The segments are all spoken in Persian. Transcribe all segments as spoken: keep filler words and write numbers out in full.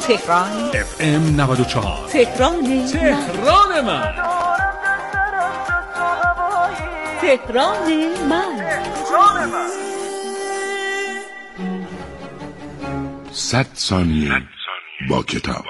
تهران اف ام نود و چهار. تهران تهران من. تهران من. صد ثانیه با کتاب.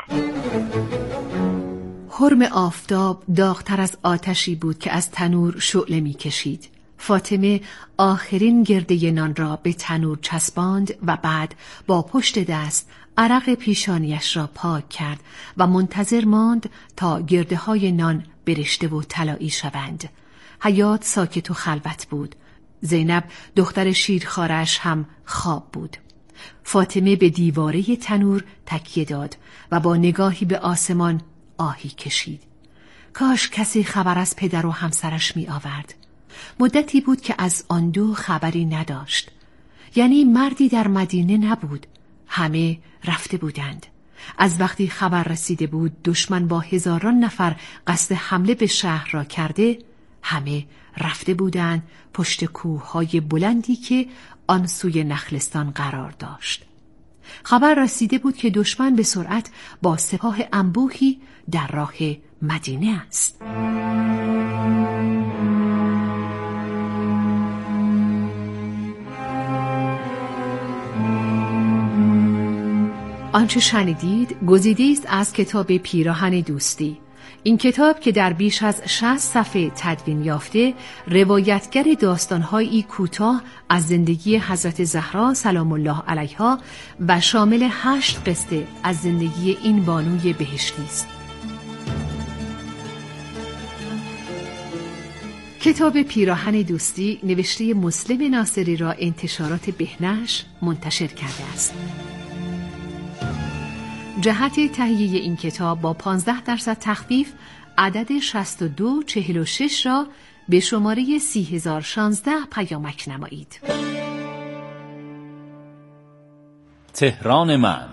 حرم آفتاب داغ‌تر از آتشی بود که از تنور شعله می‌کشید. فاطمه آخرین گرده نان را به تنور چسباند و بعد با پشت دست عرق پیشانیش را پاک کرد و منتظر ماند تا گرده های نان برشته و طلایی شوند. حیاط ساکت و خلوت بود. زینب دختر شیرخوارش هم خواب بود. فاطمه به دیواره تنور تکیه داد و با نگاهی به آسمان آهی کشید. کاش کسی خبر از پدر و همسرش می آورد. مدتی بود که از آن دو خبری نداشت. یعنی مردی در مدینه نبود. همه رفته بودند. از وقتی خبر رسیده بود دشمن با هزاران نفر قصد حمله به شهر را کرده، همه رفته بودند پشت کوههای بلندی که آن سوی نخلستان قرار داشت. خبر رسیده بود که دشمن به سرعت با سپاه انبوهی در راه مدینه است. آنچه شنیدید گزیده است از کتاب پیراهن دوستی. این کتاب که در بیش از شصت صفحه تدوین یافته، روایتگر داستان‌هایی کوتاه از زندگی حضرت زهرا سلام الله علیها و شامل هشت قصه از زندگی این بانوی بهشتی است. کتاب پیراهن دوستی نوشته مسلم ناصری را انتشارات بهنش منتشر کرده است. جهت تهیه این کتاب با پانزده درصد تخفیف عدد شصت و دو چهل و شش را به شماره سی هزار و شانزده پیامک نمایید. تهران من.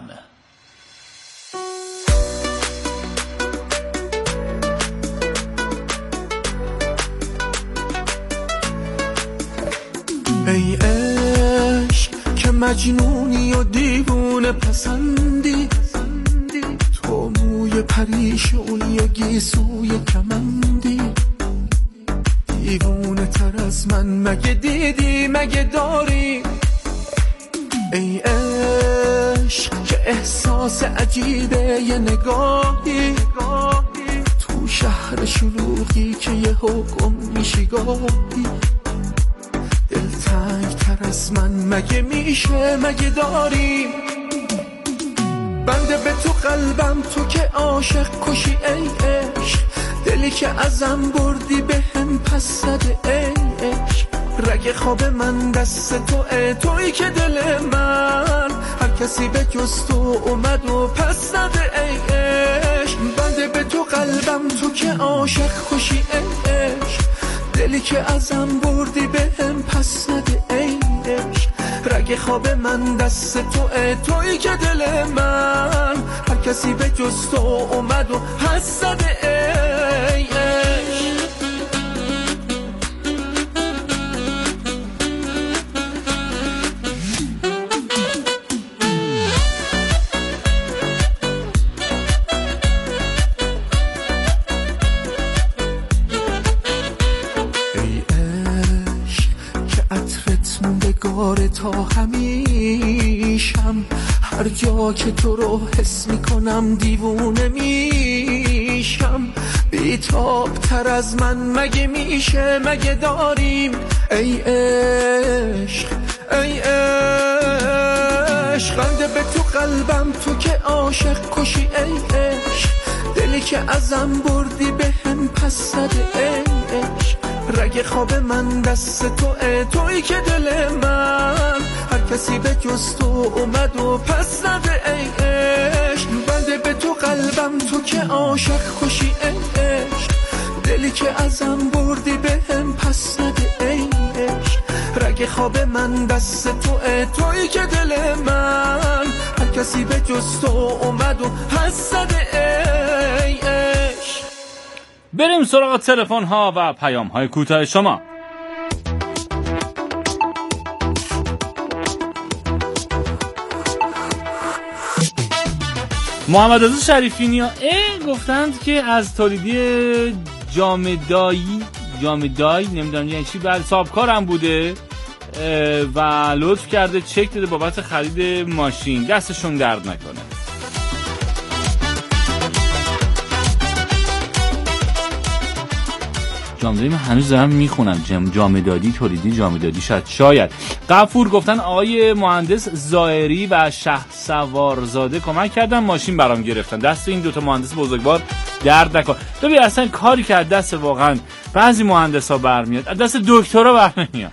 ای عشق که مجنونی و دیوونه پسندی، تو موی پریشونی و گیسوی کمندی، دیوونه تر از من مگه دیدی مگه داری؟ ای عشق که احساس عجیبه یه نگاهی، تو شهر شلوغی که یه حکم میشی گاهی، دلتنگ تر از من مگه میشه مگه داری؟ بنده به تو قلبم تو که عاشق کشی ای عشق، دلی که ازم بردی به هم پس زده ای عشق، رگ خواب من دست تو ای تویی که دل من هر کسی به جز تو اومد و پس زده ای عشق. بنده به تو قلبم تو که عاشق کشی ای عشق، دلی که ازم بردی به هم پس زده ای عشق، رگ خواب من دست تو ای تویی که دل من هر کسی به جز تو اومد و پس زده ای عشق. تا همیشم هر جا که تو رو حس میکنم دیوونه میشم، بیتاب تر از من مگه میشه مگه داریم؟ ای عشق ای عشق بنده به تو قلبم تو که عاشق کشی ای عشق، دلی که ازم بردی به هم پس زده ای عشق، رگ خواب من دست تو ای تویی که دل من هر کسی به جز تو اومد و پس زده ای عشق. بنده به تو قلبم تو که عاشق کشی ای عشق، دلی که ازم بردی به هم پس زده ای عشق، رگ خواب من دست تو ای تویی که دل من هر کسی به جز تو اومد و پس زده ای عشق. بریم سراغ تلفن ها و پیام های کوتاه شما. محمد رضا شریفینی ها گفتند که از تولیدی جامدایی جامدایی نمیدونم یعنی چی، بعد صاحبکارم بوده و لطف کرده چک داده بابت خرید ماشین، دستشون درد نکنه. جامدادی من هنوز دارم میخونم، جامدادی تولیدی جامدادی شاید شاید غفور گفتن آقای مهندس زائری و شهسوارزاده کمک کردن ماشین برام گرفتن، دست این دوتا مهندس بزرگوار درد نکن. ببین اصلا کاری که دست واقعا بعضی مهندسا برمیاد از دست دکترا برنمیاد.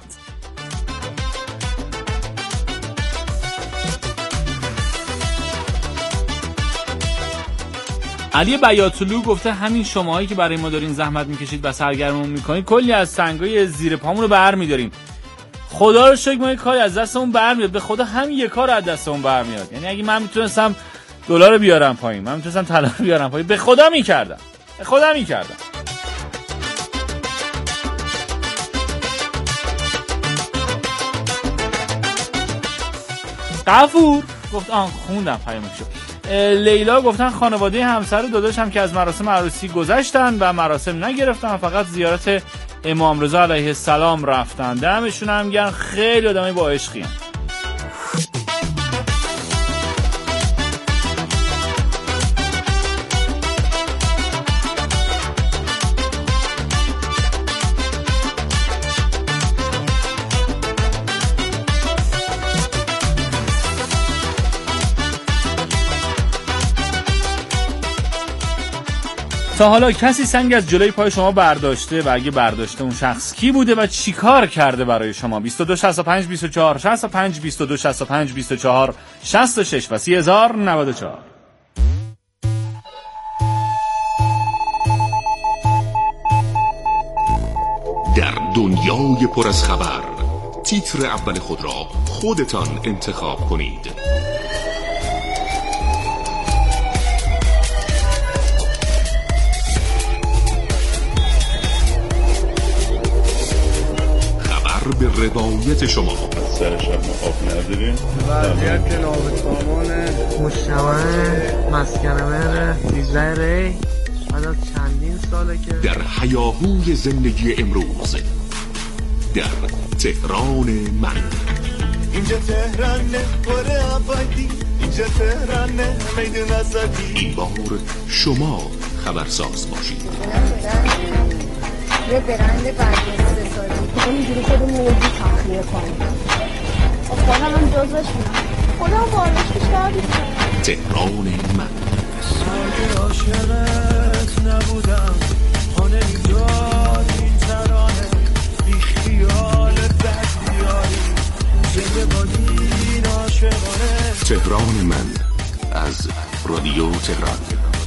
علی بیاتلو گفته همین شماهایی که برای ما دارین زحمت میکشید و سرگرممون میکنید کلی از سنگای زیر پامون رو برمیداریم. خدا رو شکر ما یک کاری از دستمون برمیاد، به خدا همین یک کار از دستمون برمیاد. یعنی اگه من میتونستم دلار بیارم پایین، من میتونستم طلا بیارم پایین، به خدا میکردم، به خدا میکردم. غفور گفت آن خوندم پیامشو. لیلا گفتن خانواده همسر و داداشم که از مراسم عروسی گذشتن و مراسم نگرفتن، فقط زیارت امام رضا علیه السلام رفتن. دمشون هم گرم، خیلی آدمای با عشقی هم. تا حالا کسی سنگ از جلوی پای شما برداشته و اگه برداشته اون شخص کی بوده و چی کار کرده برای شما؟ بیست و دو شصت و پنج بیست و چهار شصت و پنج بیست و دو شصت و پنج بیست و چهار شصت و شش و سی هزار و نود و چهار. در دنیای پر از خبر تیتر اول خود را خودتان انتخاب کنید. به روایت شما سر شب مخاف نداریم وضعیت جناب سامان مشتوه مسکن مهر سیزده ری بعد از چندین ساله که در هیاهوی زندگی امروز در تهران من. اینجا تهرانه پر آبادی، اینجا تهرانه میدون آزادی. این بار شما خبرساز باشید. یه برند برگرده بسازیم که اینجوری خودمون موضوع تخلیه کنیم. خودم هم جزش میکنم، خودم بارش بیشتر بیشتر. تهران من. اگه عاشقت نبودم خانه میداد این ترانه بی خیال بد بیاری زنده بادین عاشقانه. تهران من از رادیو تهران.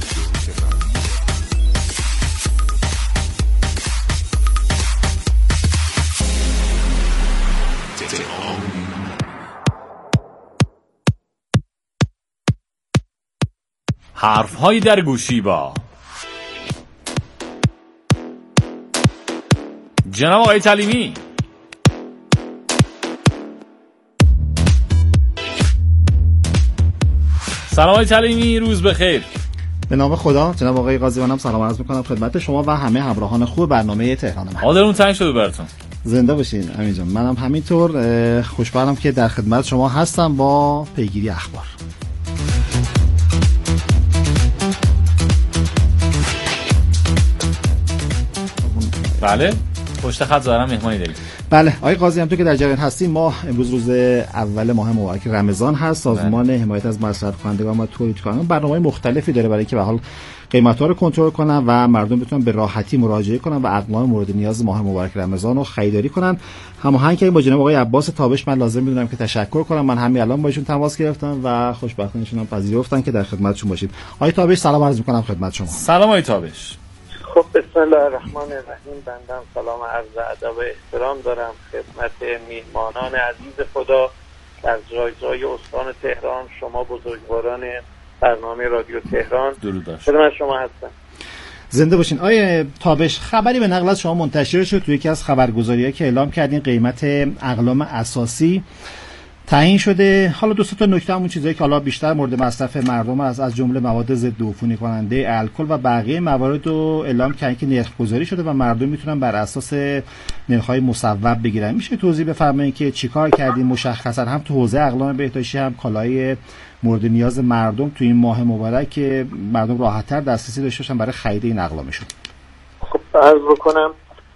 حرف‌های در گوشی با جناب آقای تعلیمی. سلام آقای تعلیمی، روز بخیر. به نام خدا. جناب آقای قاضی، منم سلام عرض می‌کنم خدمت شما و همه همراهان خوب برنامه تهران من. حالتون تنگ شده براتون. زنده باشین امین جان. منم همینطور خوشبختم که در خدمت شما هستم با پیگیری اخبار. بله، پشت خط ظاهرا مهمانی داریم. بله آقای قاضی، هم تو که در جریان هستیم، ما امروز روز اول ماه مبارک رمضان هست. سازمان بله. حمایت از مصرف کنندگان و تولید کنندگان برنامه‌های مختلفی داره برای اینکه به حال قیمت‌ها رو کنترل کنن و مردم بتونن به راحتی مراجعه کنن و اقلام مورد نیاز ماه مبارک رمضان رو خریداری کنن. هماهنگ کردیم با جناب آقای عباس تابش. من لازم می‌دونم که تشکر کنم. من همین الان با ایشون تماس گرفتم و خوشبختانه ایشون هم پذیرفتن که در خدمتشون باشید. آقای تابش سلام عرض می‌کنم خدمت شما. سلام آقای تابش. خب بسم الله الرحمن الرحیم. بندم سلام عرض ادب و احترام دارم خدمت میهمانان عزیز خدا در جای جای استان تهران، شما بزرگواران برنامه رادیو تهران. درود بر خدمت شما هستم. زنده باشین. آیه تابش، خبری به نقل از شما منتشر شد توی یکی از خبرگزاری‌ها که اعلام کردین قیمت اقلام اساسی تعیین شده. حالا دو تا نکته همون چیزایی که حالا بیشتر مورد مصرف مردم است، از جمله مواد ضد عفونی کننده، الکل و بقیه موارد رو اعلام کردن که نرخ گذاری شده و مردم میتونن بر اساس نرخ‌های مصوب بگیرن. میشه توضیح بفرمایید که چیکار کردیم مشخصا هم تو حوزه اقلام بهداشتی هم کالای مورد نیاز مردم تو این ماه مبارک که مردم راحت‌تر دسترسی داشته باشن برای خرید این اقلامشون؟ خب عرض بکنم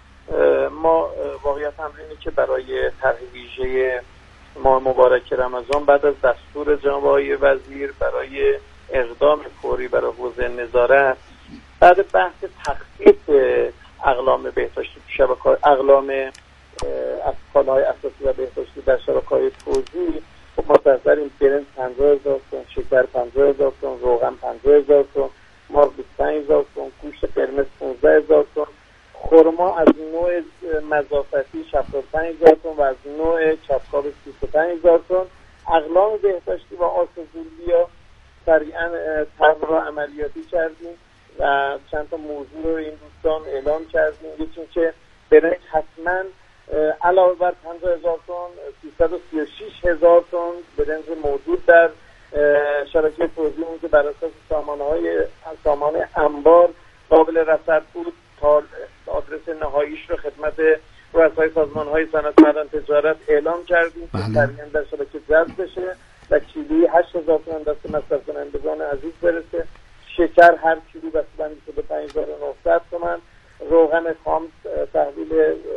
ما واقعیت هم اینه که برای طرح ویژه ماه مبارک رمضان بعد از دستور جناب آقای وزیر برای اقدام فوری برای حوزه نظارت، بعد بحث تخفیف اقلام بهداشتی شبکه‌های اقلام از کالاهای اساسی و بهداشتی در شبکه‌های توزیع، خب ما منتظریم برنج پنجاه هزار تومان، شکر پنجاه هزار تومان، روغن پنجاه هزار تومان، مرغ بیست و پنج هزار تومان، گوشت قرمز پانزده هزار تومان، خرما از نوع مضافتی هفتاد و پنج هزار تومان و از نوع چپکاب سی و پنج هزار تومان. اقلام بهداشتی و آس زولبیا سریعا طرح را عملیاتی کردیم و چند تا موضوع رو این دوستان اعلام کردیم. یکی که برنج حتما علاوه بر پنجاه هزار تومان سیصد و سی و شش هزار تومان برنج موجود در شبکه توزیع که بر اساس سامانه‌های سامانه انبار قابل رصد بود تا آدرس نهاییش رو خدمت رؤسای سازمان‌های صنعت معدن تجارت اعلام کردیم که سریعا در شبکه جذب بشه و کیلویی هشت هزار تومان دست مصرف کنندگان عزیز برسه. شکر هر کیلو بسته‌بندی شده پنج هزار و نهصد تومان. روغن خام تحویل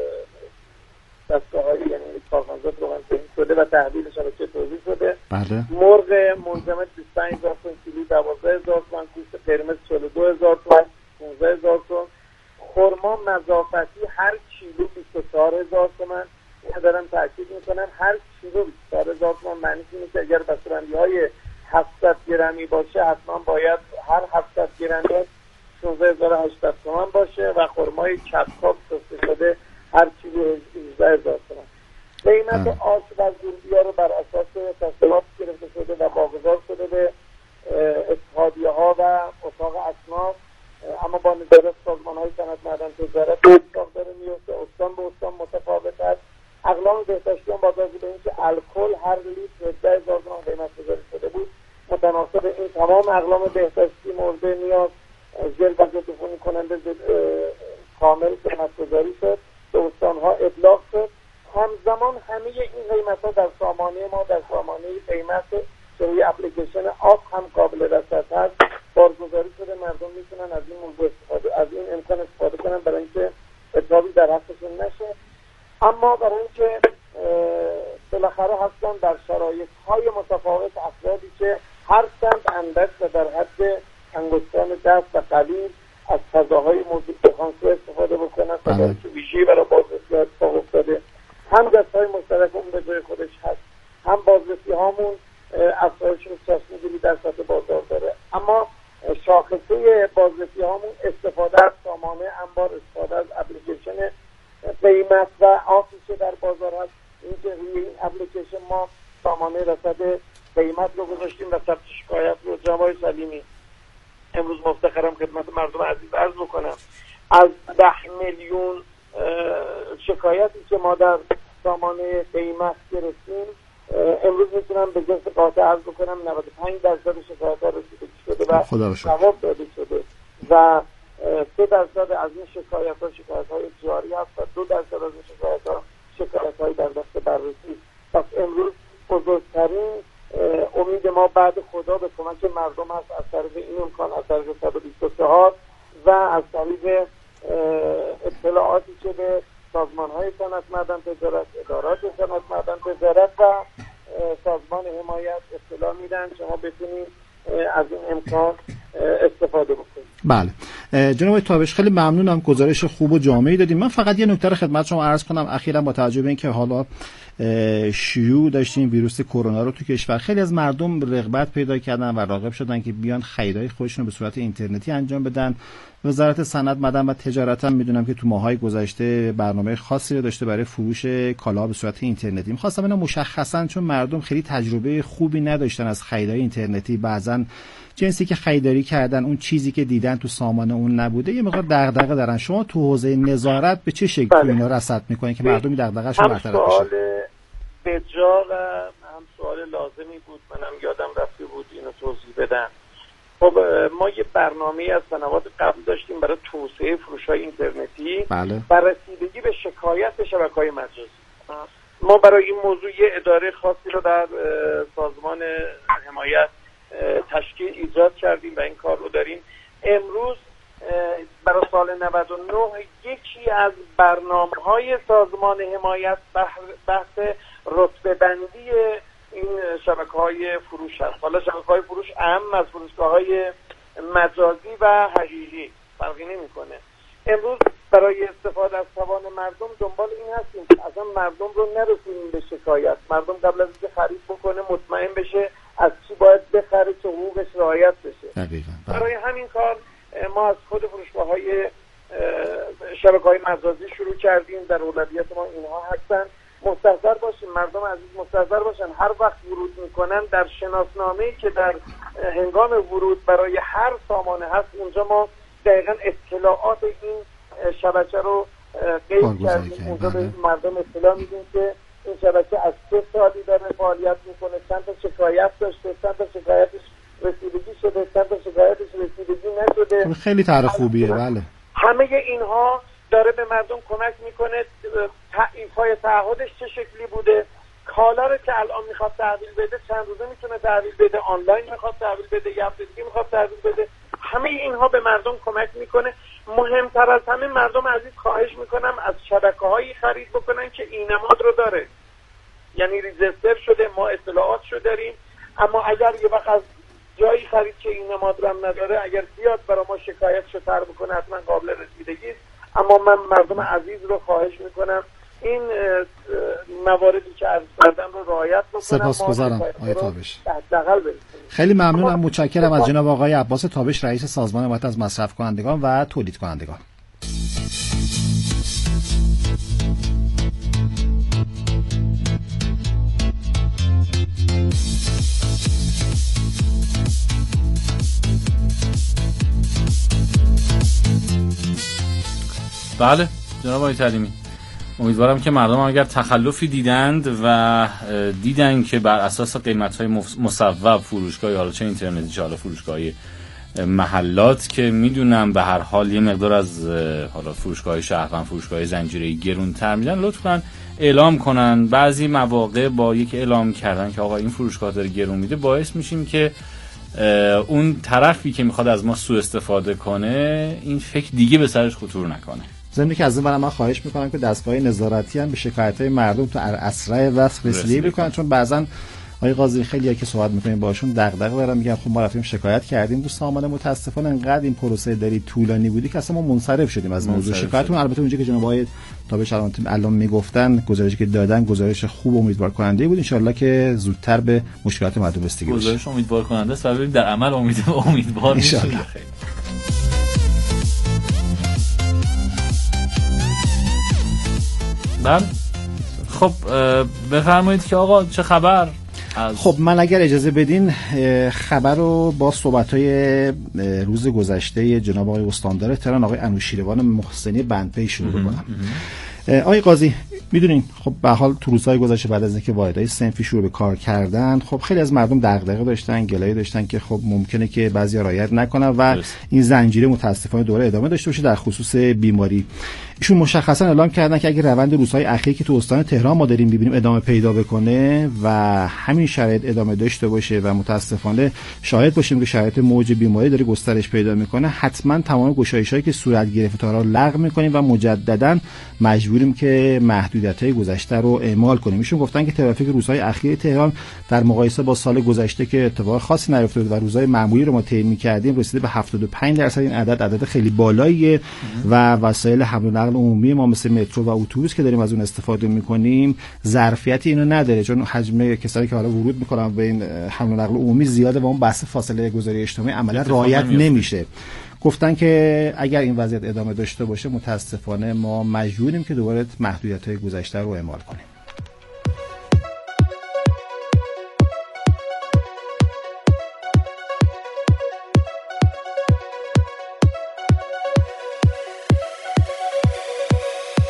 دستگاه‌های یعنی کارخانجات روغن تهیه شده و تحویل شبکه توزیع شده. بله. مرغ منجمد بیست و پنج هزار تومان کیلو دوازده هزار تومان، گوشت قرمز چهل و دو هزار تومان پانزده هزار تومان، خرما مضافتی هر کیلو بیست و چهار هزار تومان. من دارم تاکید میکنم هر کیلو بیست و چهار هزار تومان معنی اینه که اگر بسته‌بندی‌های هفتصد گرمی باشه حتما باید هر هفتصد گرمی شانزده هزار و هشتصد تومان باشه و خرمای چپکاب سسته شده هر کیلو هجده هزار تومان. قیمت آش و زولبیا رو بر اساس تصمیمات گرفته شده و واگذار شده به اتحادیه ها و اتاق اصناف، اما با نظارت سازمان های صنعت معدن تجارت اتفاق داره میفته. استان به استان متفاوت است. اقلام بهداشتی هم با توجه به اینکه الکل هر لیتر هجده هزار تومان قیمت گذاری شده بود، متناسب این تمام اقلام بهداشتی مورد نیاز ژل و ضد عفونی کننده کامل قیمت گذاری شد، به استان ها ابلاغ شد. همزمان همه این قیمت ها در سامانه ما در سامانه قیمت روی اپلیکیشن آف هم قابل رصد هست بارگذاری شده. مردم میتونن از این موضوع استفاده از این امکان استفاده کنن برای اینکه اتفاقی در حقشون نشه. اما برای اینکه بالاخره هستن در شرایط های متفاوت افرادی که هر چند اندک و در حد انگشتان دست و قلیل از فضاهای موجود بخانسو استفاده بکنن و که ویژه‌ای برای بازرسی اتفاق افتاده. هم دستهای مشترک اون به جای خودش هست، هم بازرسی هامون افزایش چشمگیری در سطح بازار داره، اما شاخصه بازرسی هامون استفاده از سامانه انبار، استفاده از اپلیکیشن قیمت و آفی که در بازار هست. این که روی این اپلیکیشن ما سامانه رصد قیمت رو گذاشتیم و ثبت شکایت رو. جناب سلیمی امروز مفتخرم خدمت مردم عزیز عرض بکنم از ده میلیون شکایتی که ما در سامانه قیمت گرفتیم امروز میتونم به جنس قاطع عرض بکنم نود و پنج درصد شکایت ها رسیدگی شده و جواب داده شده و سه درصد از این شکایت ها شکایت های جاری هست و دو درصد از این شکایت ها شکایت های در دست بررسی. پس امروز بزرگترین امید ما بعد خدا به کمک مردم هست از طریق این امکان، از طریق صد و بیست و چهار و از طریق اطلاعاتی که به سازمان های صنعت معدن تجارت، ادارات صنعت معدن تجارت و سازمان حمایت اطلاع میدن شما بتونید از این امکان استفاده بکنید. بله جناب تابش خیلی ممنونم، گزارش خوب و جامعی دادیم. من فقط یه نکته رو خدمت شما عرض کنم اخیراً با توجه به اینکه حالا شیوع داشتیم ویروس کرونا رو تو کشور، خیلی از مردم رغبت پیدا کردن و راغب شدن که بیان خریدای خودشون رو به صورت اینترنتی انجام بدن. وزارت صنعت معدن و تجارت هم میدونم که تو ماهای گذشته برنامه خاصی رو داشته برای فروش کالا به صورت اینترنتی. می‌خواستم ببینم مشخصاً چون مردم خیلی تجربه خوبی نداشتن از خریدای اینترنتی، بعضن جنسی که خریداری کردن اون چیزی که دیدن تو سامانه اون نبوده، یه مقدار دغدغه دارن. شما تو حوزه نظارت به چه شکلی اینا رصد می‌کنید که مردم دغدغه‌شون برطرف بشه؟ به جا و هم لازمی بود، منم یادم رفته بود اینو توضیح بدم. خب ما یه برنامه از سنوات قبل داشتیم برای توسعه فروش‌های اینترنتی بله. و رسیدگی به شکایت به شبکه‌های مجازی. ما برای این موضوع یه اداره خاصی رو در سازمان حمایت تشکیل ایجاد کردیم و این کار رو داریم. امروز برای سال نود و نه یکی از برنامه‌های سازمان حمایت بحث رتبه بندی این شبکه‌های فروش هست. حالا شبکه‌های فروش اهم از فروشگاه‌های مجازی و حقیقی فرقی نمی‌کنه. امروز برای استفاده از توان مردم دنبال این هستیم که اصلا مردم رو نرسونیم به شکایت. مردم قبل از اینکه خرید بکنه مطمئن بشه از چی باید بخره که حقوقش رعایت بشه. دقیقاً. برای همین کار ما از خود فروشگاه‌های شبکه‌های مجازی شروع کردیم. در اولویت ما اینها هستن. مستحضر باشیم، مردم عزیز مستحضر باشن، هر وقت ورود میکنن در شناسنامه‌ای که در هنگام ورود برای هر سامانه هست اونجا ما دقیقاً اطلاعات این شبکه رو قید کردیم. اونجا به مردم اطلاع میدیم که این شبکه از چه سالی داره فعالیت میکنه، چند تا شکایت داشته، چند تا شکایتش رسیدگی شده، چند تا شکایتش رسیدگی نشده. خیلی طرح خوبیه. بله. همه اینها داره به مردم کمک میکنه تعریف‌های تعهدش چه شکلی بوده، کالا رو که الان میخواد تحویل بده چند روزه میتونه تحویل بده، آنلاین میخواد تحویل بده، یه هفته دیگه میخواد تحویل بده. همه اینها به مردم کمک میکنه. مهمتر از همه مردم عزیز خواهش میکنم از شبکه‌هایی خرید بکنن که این نماد رو داره، یعنی ریجستر شده، ما اطلاعات شو داریم. اما اگر یه وقت از جایی خرید که این نماد رو هم نداره، اگر بیاد برای ما شکایتشو تر بکنه حتما قابل رسیدگی است. اما من مردم عزیز رو خواهش میکنم این مواردی که عرض کردم رو رعایت بکنم. سپاسگزارم آقای تابش. خیلی ممنونم، متشکرم از جناب آقای عباس تابش، رئیس سازمان حمایت از مصرف کنندگان و تولید کنندگان. بله جناب آقای تعلیمی، امیدوارم که مردم اگر تخلفی دیدند و دیدن که بر اساس قیمت‌های مصوب فروشگاه حالا چه اینترنتی چه حالا فروشگاهی محلات که میدونم به هر حال یه مقدار از حالا فروشگاه شهروند فروشگاه زنجیره‌ای گرونتر میدن، لطفاً اعلام کنن. بعضی مواقع با یک اعلام کردن که آقا این فروشگاه داره گرون میده باعث میشیم که اون طرفی که میخواد از ما سوء استفاده کنه این فکر دیگه به سرش خطور نکنه. ضمن که از این برای من خواهش میکنم که دستگاه نظارتی هم به شکایت‌های مردم تو اسرع وقت رسیدگی بکنن، چون بعضن آقای قاضی خیلی‌ها که صحبت می‌کنیم باشون دغدغه دارن، میگن خب ما رفتیم شکایت کردیم تو سامانه، متاسفانه انقدر این پروسه داری طولانی بودی که اصلا ما منصرف شدیم از موضوع شکایتون. البته اونجا که جناب آقای تابش الان میگفتن گزارشی که دادن گزارش خوب و امیدوار کننده بود، ان شاءالله که زودتر به مشکلات مردم رسیدگی بشه. گزارش امیدوار کننده است و ببینیم در عمل امید امیدوار میشه. بله خب بفرمایید که آقا چه خبر؟ از... خب من اگر اجازه بدین خبر رو با صحبت‌های روز گذشته جناب آقای استاندار تهران آقای انوشیروان محسنی بندپی شروع بکنم. آقای قاضی میدونین خب به حال تو روزهای گذشته بعد از اینکه واحدهای صنفی شروع به کار کردن، خب خیلی از مردم دغدغه داشتن، گلایه داشتن که خب ممکنه که بعضیا رعایت نکنن و بس. این زنجیره متاسفانه دوره ادامه داشته باشه در خصوص بیماری. ایشون مشخصا اعلام کردن که اگه روند روزهای اخیر که تو استان تهران ما داریم می‌بینیم ادامه پیدا بکنه و همین شرایط ادامه داشته باشه و متاسفانه شاهد باشیم که شرایط موج بیماری داره گسترش پیدا میکنه، حتما تمام گشایش‌هایی که صورت گرفته تا را لغو می‌کنیم و مجددا مجبوریم که محدودیت‌های گذشته رو اعمال کنیم. ایشون گفتن که ترافیک روزهای اخیر تهران در مقایسه با سال گذشته که اتفاق خاصی نیفتاد و روزهای معمولی رو ما طی می‌کردیم رسیده به هفتاد و پنج درصد. این عدد عدد خیلی بالاییه و وسایل حمل و نقل عمومی ما مثل مترو و اتوبوس که داریم از اون استفاده می‌کنیم ظرفیت اینو نداره، چون حجم کسایی که حالا ورود می‌کنن به این حمل و نقل عمومی زیاده و اون بحث فاصله گذاری اجتماعی عملا رعایت نمیشه. گفتن که اگر این وضعیت ادامه داشته باشه متاسفانه ما مجبوریم که دوباره محدودیت‌های گذشته رو اعمال کنیم.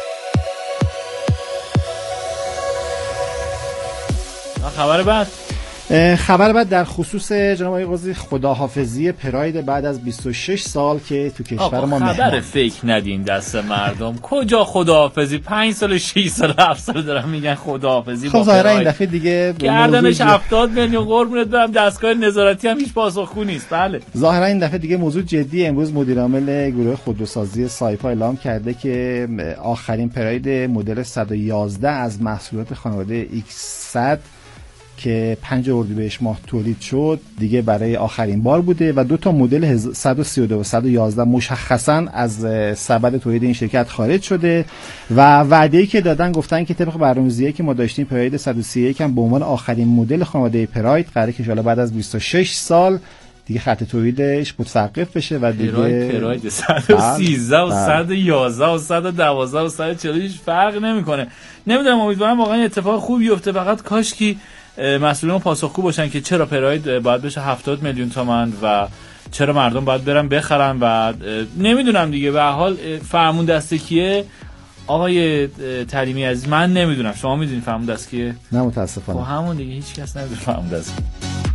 خبر بعد خبر بعد در خصوص جناب آقای قاضی خداحافظی پراید بعد از بیست و شش سال که تو کشور ما مهمان. خبر فیک ندین دست مردم. کجا خداحافظی؟ پنج سال شش سال هفت سال دارن میگن خداحافظی. خب ظاهرا این دفعه دیگه گردنش هفتاد میلیون قربونت برم، دستگاه نظارتی هم هیچ پاسخگو نیست. بله ظاهرا این دفعه دیگه موضوع جدی. امروز مدیر عامل گروه خودروسازی سایپا اعلام کرده که آخرین پراید مدل صد و یازده از محصولات خانواده ایکس صد که پنج اردیبهشت ماه تولید شد دیگه برای آخرین بار بوده و دو تا مدل صد و سی و دو و صد و یازده مشخصاً از سبد تولید این شرکت خارج شده و وعده‌ای که دادن گفتن که طبق برنامه‌ریزی که ما داشتیم پراید صد و سی و یک هم به عنوان آخرین مدل خانواده پراید قراره که ان شاءالله بعد از بیست و شش سال دیگه خط تولیدش متوقف بشه و دیگه پراید پراید صد و سیزده و صد و یازده و صد و دوازده و صد و چهل هیچ فرق نمیکنه. نمیدونم، امیدوارم واقعا اتفاق خوبی بیفته. فقط کاش که مسئولین پاسخگو باشن که چرا پراید باید بشه هفتاد میلیون تومان و چرا مردم باید برن بخرن و نمیدونم دیگه. به هر حال فرمون دست کیه آقای تعلیمی عزیز؟ من نمیدونم، شما میدونید فرمون دست کیه؟ نه متاسفانه. خب همون دیگه، هیچ کس نمیدونه فرمون دست کیه.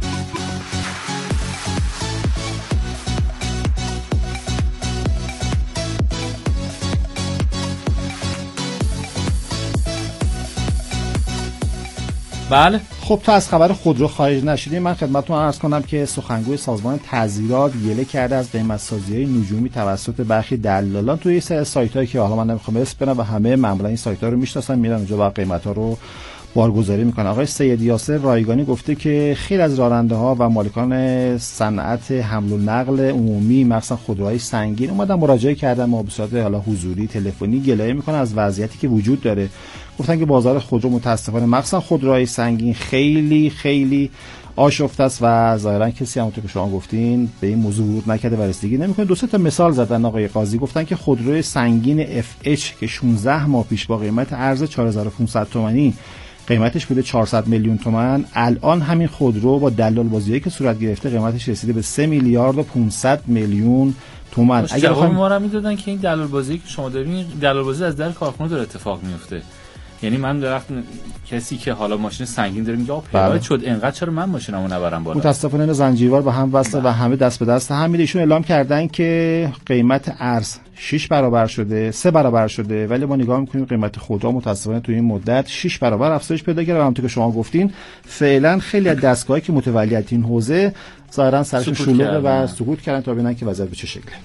بله. خب تا از خبر خودرو خارج نشدیم، من خدمتتون عرض کنم که سخنگوی سازمان تعزیرات گله کرده از قیمت‌سازی‌های نجومی توسط برخی دلالان توی سه سایت‌هایی که حالا من نمیخوام اسم ببرم و همه معمولا این سایت‌ها رو میشناسن، میرن اونجا با قیمت‌ها رو بارگذاری میکنه. آقای سید یاسر رایگانی گفته که خیلی از راننده‌ها و مالکان صنعت حمل و نقل عمومی مثلا خودروهای سنگین اومدن مراجعه کردن، ما به صورت حالا حضوری تلفنی گلایه میکنن از وضعیتی که وجود داره. گفتن که بازار خودرو متاسفانه مثلا خودروهای سنگین خیلی خیلی آشفته است و ظاهرا کسی همونطور که شما گفتین به این موضوع ورود نکرده و رسیدگی نمیکنه. دو سه تا مثال زدن آقای قاضی، گفتن که خودروی سنگین اف اچ که شانزده ماه پیش با قیمت ارز چهار هزار و پانصد تومانی قیمتش بوده چهارصد میلیون تومان، الان همین خودرو با دلال بازیایی که صورت گرفته قیمتش رسیده به سه میلیارد و پانصد میلیون تومان. اگه بخوایم ما را میدادن که این دلال بازی که شما دارین دلال بازی از در کارخونه داره اتفاق میفته. یعنی من درخت کسی که حالا ماشین سنگین داره میگه آ پراید شد اینقدر چرا من ماشینمو نبرم بالا. متاسفانه این زنجیروار به هم وصله و همه دست به دست هم میره. ایشون اعلام کردن که قیمت ارز شش برابر شده، سه برابر شده، ولی ما نگاه میکنیم قیمت خودرو متاسفانه تو این مدت شش برابر افزایش پیدا کرده. همونطور که شما گفتین فعلا خیلی از دستگاهایی که متولیت این حوزه ظاهرا سرشون شلوغه و سقوط کردن تا ببینن که وضعیت به چه شکله.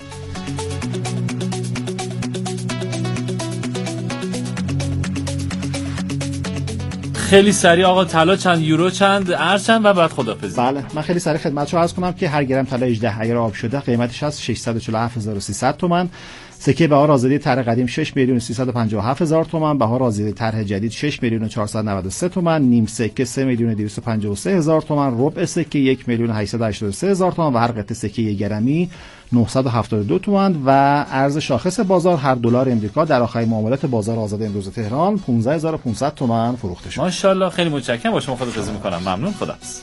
خیلی سریع آقا طلا چند یورو چند ارز چند و بعد خدافظی. بله من خیلی سریع خدمتتون عرض کنم که هر گرم طلا هجده اگر آب شده قیمتش از ششصد و چهل و هفت هزار و سیصد تومان. سکه بهار آزادی طرح قدیم شش میلیون و سیصد و پنجاه و هفت هزار تومان، بهار آزادی طرح جدید شش میلیون و چهارصد و نود و سه تومان، نیم سکه سه میلیون و دویست و پنجاه و سه هزار تومان، ربع سکه یک میلیون و هشتصد و هشتاد و سه هزار تومان و هر قطعه سکه یک گرمی نهصد و هفتاد و دو تومان و ارز شاخص بازار هر دلار امریکا در آخرین معاملات بازار آزاد امروز تهران پانزده هزار و پانصد تومان فروخته شد. ماشاءالله خیلی متشکرم. با شما خداحافظی می‌کنم. ممنون. خداحافظ.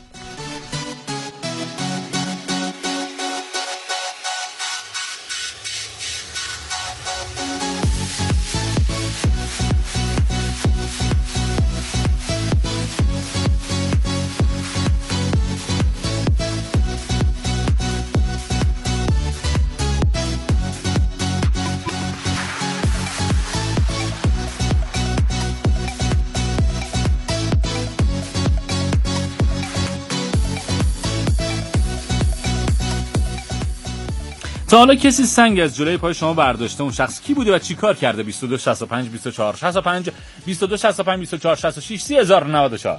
تا حالا کسی سنگ از جلوی پای شما برداشته؟ اون شخص کی بوده و چی کار کرده؟ بیست و دو شصت و پنج بیست و چهار شصت و پنج بیست و دو شصت و پنج بیست و چهار شصت و شش سی هزار و نود و چهار.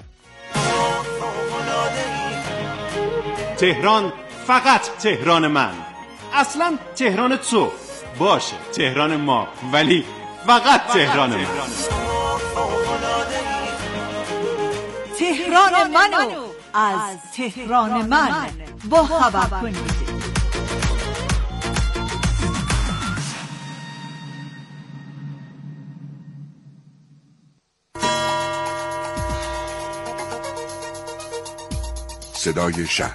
تهران فقط تهران من، اصلا تهران تو باشه تهران ما، ولی فقط تهران من. تهران منو از تهران من با خبر کنید. صدای شهر.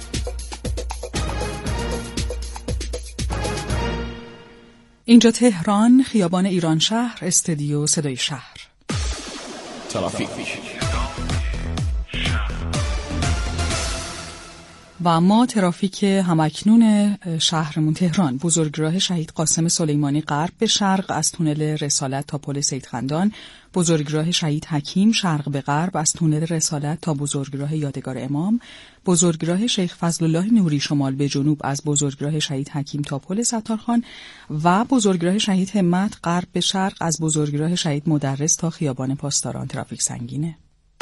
اینجا تهران، خیابان ایران شهر، استودیو صدای شهر. ترافیک. و اما ترافیک همکنون شهرمون تهران، بزرگراه شهید قاسم سلیمانی غرب به شرق از تونل رسالت تا پل سیدخندان، بزرگراه شهید حکیم شرق به غرب از تونل رسالت تا بزرگراه یادگار امام، بزرگراه شیخ فضل الله نوری شمال به جنوب از بزرگراه شهید حکیم تا پل ستارخان و بزرگراه شهید همت غرب به شرق از بزرگراه شهید مدرس تا خیابان پاسداران ترافیک سنگینه.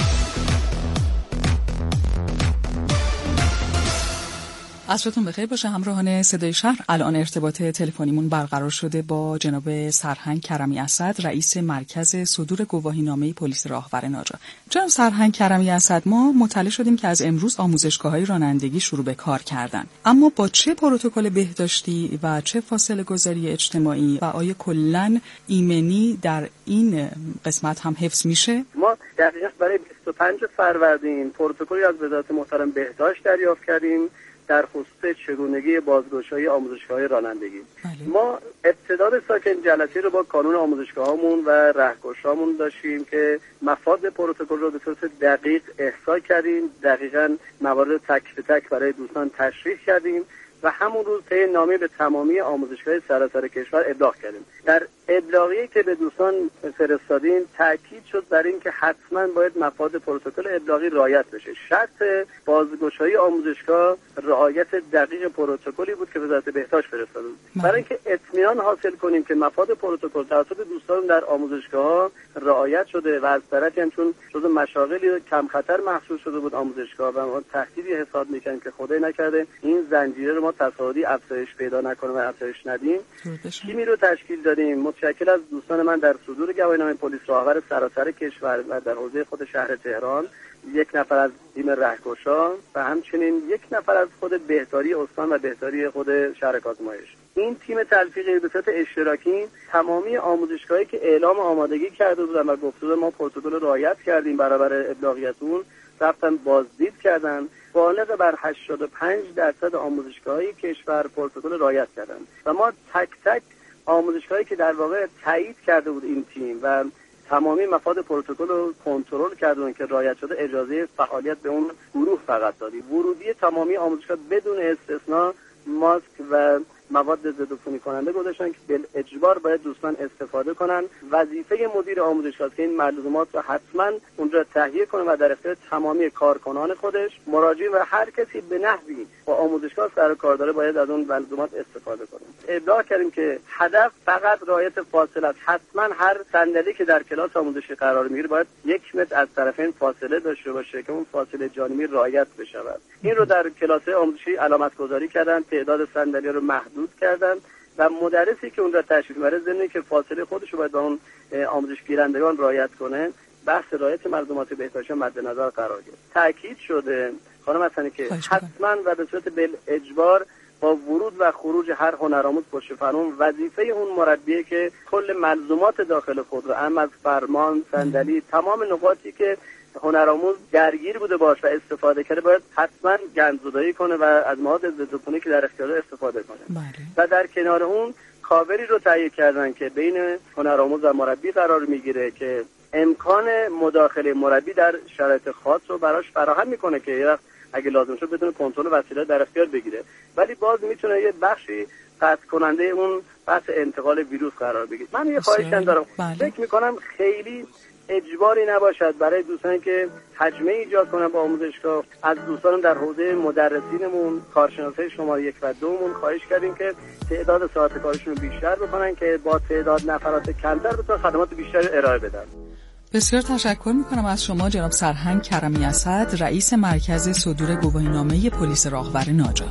عصرتون بخیر باشه همراهان صدای شهر. الان ارتباط تلفنیمون برقرار شده با جناب سرهنگ کرمی اسد، رئیس مرکز صدور گواهینامه پلیس راهور ناجا. جناب سرهنگ کرمی اسد، ما مطلع شدیم که از امروز آموزشگاه‌های رانندگی شروع به کار کردن، اما با چه پروتکل بهداشتی و چه فاصله گذاری اجتماعی و آیا کلاً ایمنی در این قسمت هم حفظ میشه؟ ما دقیقاً برای بیست و پنج فروردین پروتکلی از وزارت محترم بهداشت دریافت کردیم در خصوص چگونگی بازگشایی آموزشگاه‌های رانندگی. بله. ما ابتدا به ساکن جلسه رو با کانون آموزشگاهامون و راهگشامون داشتیم که مفاد پروتکل رو به صورت دقیق احصا کردیم، دقیقاً موارد تک به تک برای دوستان تشریح کردیم و همون روز طی نامه به تمامی آموزشگاه سراسر کشور ابلاغ کردیم. در ابلاغی که به دوستان فرستادیم تاکید شد بر این که حتما باید مفاد پروتکل ابلاغی رعایت بشه. شرط بازگشایی آموزشگاه رعایت دقیق پروتکلی بود که وزارت بهداشت فرستاده بود. برای اینکه اطمینان حاصل کنیم که مفاد پروتکل توسط دوستان در آموزشگاه‌ها رعایت شده و از طرفی هم چون جزو مشاغلی کم خطر محسوب شده بود آموزشگاه و ما تهدیدی حساب می‌کنیم که خدای نکرده این زنجیره رو ما تصاعدی افزایش پیدا نکنه و افزایش ندیم، تیمی رو تشکیل دادیم متشکل از دوستان من در صدور گواهینامه پلیس راهور سراسر کشور و در حوزه خود شهر تهران، یک نفر از تیم رهگشا و همچنین یک نفر از خود بهداری استان و بهداری خود شهر کازمایش. این تیم تلفیقی به صورت اشتراکی تمامی آموزشگاهایی که اعلام آمادگی کرده بودن و گفته بودن ما پروتکل رعایت کردیم برابر ابلاغیتون، رفتن بازدید کردن، بالغ بر هشتاد و پنج درصد آموزشگاه‌های کشور پروتکل رعایت کردن و ما تک تک آموزشگاهایی که در واقع تایید کرده بود این تیم و تمامی مفاد پروتکل رو کنترل کردن که رعایت شده اجازه فعالیت به اون گروه فقط دادیم. ورودی تمامی آموزشگاه بدون استثنا ماسک و مواد ضد عفونی کننده گذاشتن که بل اجبار باید دوستان استفاده کنن. وظیفه مدیر آموزشگاه که این معلومات رو حتما اونجا تهیه کنه و در اختیار تمامی کارکنان خودش، مراجعین و هر کسی به نحوی با آموزشگاه سر و کار داره باید از اون معلومات استفاده کنه. ابلاغ کردیم که هدف فقط رعایت فاصله است. حتما هر صندلی که در کلاس آموزشی قرار میگیره باید یک متر از طرفین فاصله داشته باشه که اون فاصله جانبی رعایت بشه. این رو در کلاس آموزشی علامت گذاری کردن، تعداد صندلی رو محدود کردن و مدرسی که اون را تشریف می‌بره ضمن که فاصله خودش رو باید با اون آموزش گیرندگان رعایت کنه، بحث رعایت ملزومات بهداشتی مد نظر قرار گرفت. تاکید شده خانم حسنی که حتما و به صورت بل اجبار با ورود و خروج هر هنرآموز پشت فرمون وظیفه اون مربیه که کل ملزومات داخل خود رو هم از فرمان، صندلی، تمام نقاطی که هنرآموز درگیر بوده باش و استفاده کرده باید حتما گندزدایی کنه و از مواد ضد عفونی که در اختیار استفاده کنه. بله. و در کنار اون کاوری رو تهیه کردن که بین هنرآموز و مربی قرار میگیره که امکان مداخله مربی در شرایط خاص رو براش فراهم میکنه که یه وقت اگه لازم شد بدون کنترل وسیله در اختیار بگیره، ولی باز میتونه یه بخشی قطع کننده اون بحث انتقال ویروس قرار بگیره. من یه خواهشم دارم، بله. فکر میکنم خیلی اجباری نباشد برای دوستانی که حجمه ایجاد کنن با آموزشگاه. از دوستان در حوزه مدرسینمون، کارشناسای شماره یک و دومون خواهش کردیم که تعداد ساعت کارشون رو بیشتر بکنن که با تعداد نفرات کمتر بتونن خدمات بیشتری ارائه بدن. بسیار تشکر میکنم از شما جناب سرهنگ کرمی اسد، رئیس مرکز صدور گواهینامه پلیس راهور ناجا.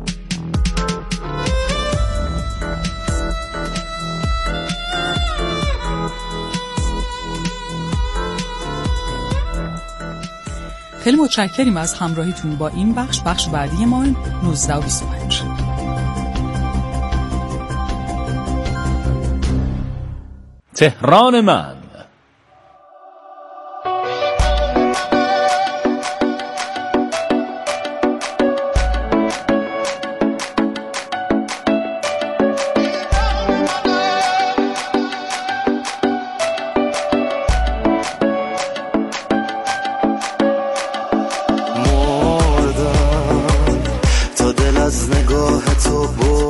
خیلی متشکریم از همراهیتون با این بخش. بخش بعدی ما نوزده و بیست و پنج. تهران من